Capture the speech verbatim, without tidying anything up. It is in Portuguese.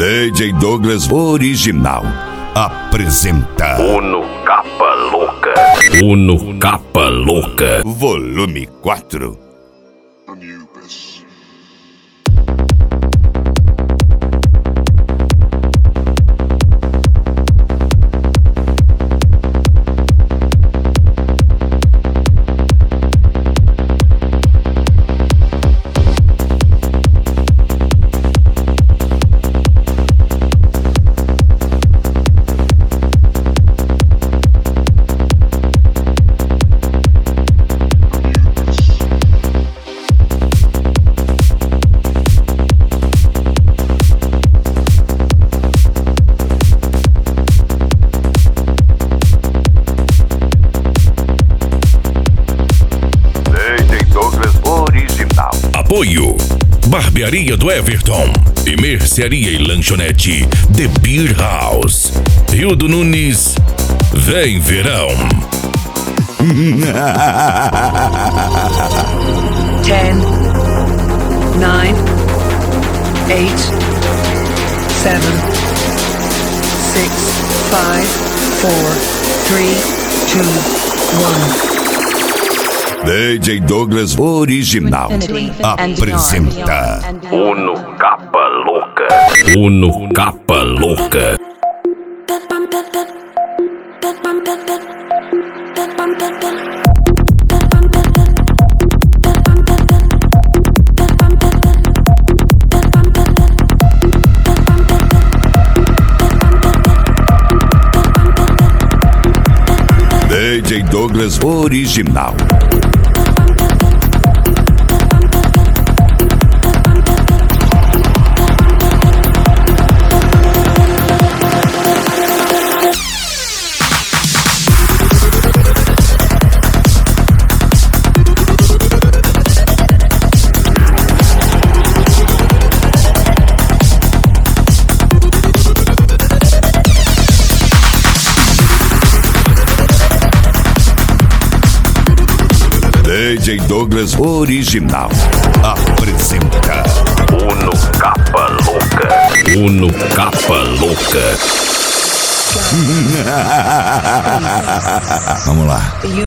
D J Douglas Original apresenta Uno Capa Louca. Uno Capa Louca. Volume quatro. Apoio: Barbearia do Everton e Mercearia e Lanchonete The Beer House. Rio do Nunes, vem verão. Ten, nine, eight, seven, six, five, four, three, two, one. D J Douglas Original apresenta Uno Capa Louca. Uno Capa Louca. D J Douglas Original. D J Douglas Original apresenta Uno Capa Louca. Uno Capa Louca. Vamos lá.